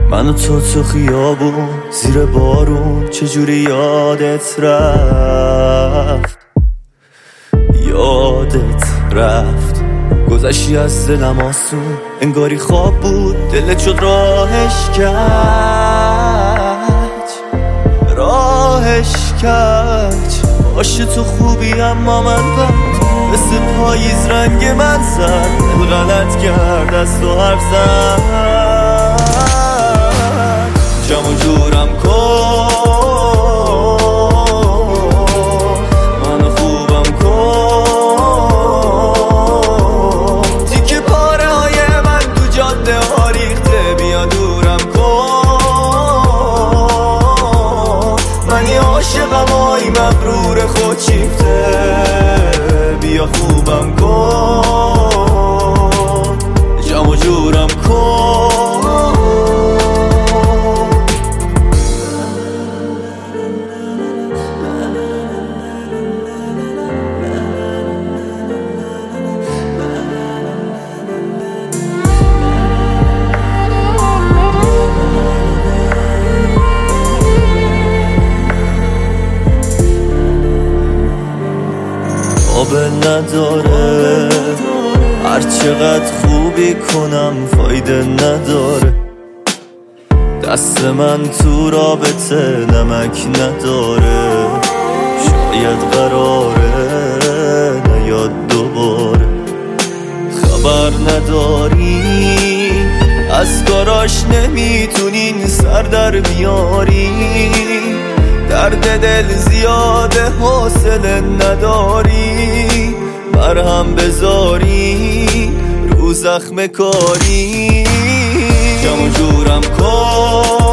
من و تو خیابون زیر بارون چجوری یادت رفت گذشتی از دلم آسون، انگاری خواب بود دلت شد راهش کج. باشه تو خوبی اما من بد، مثل پاییز رنگ من زد، دل غلط کرد از تو حرف زد. جمع جورم کن، منو خوبم کن، تیکه پاره های من تو جاده ها ریخته، بیا دورم کن. من یه عاشقم آی مغرور خود شیفته، بیا خوبم کن، جمع جورم کن. نداره هر چقدر خوبی کنم فایده نداره، دست من تو رابطه نمک نداره، شاید قراره نیاد دوباره. خبر نداری از کاراش نمیتونین سر در بیاری، درد دل زیاده حوصله نداری، مرهم بذاری رو زخم کاری. جمع جورم کن،